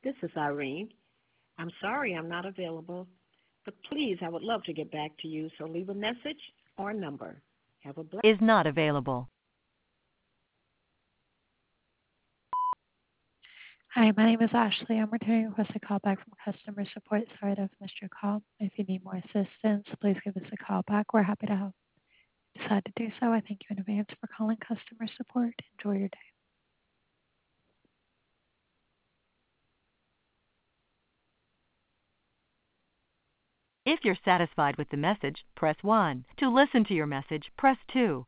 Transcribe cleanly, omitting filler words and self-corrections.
This is Irene. I'm sorry I'm not available, but please, I would love to get back to you, so leave a message or a number. Have a blessed Is not available. Hi, my name is Ashley. I'm returning a request a call back from customer support. Sorry to have missed your call. If you need more assistance, please give us a call back. We're happy to help. Decide to do so. I thank you in advance for calling customer support. Enjoy your day. If you're satisfied with the message, press 1. To listen to your message, press 2.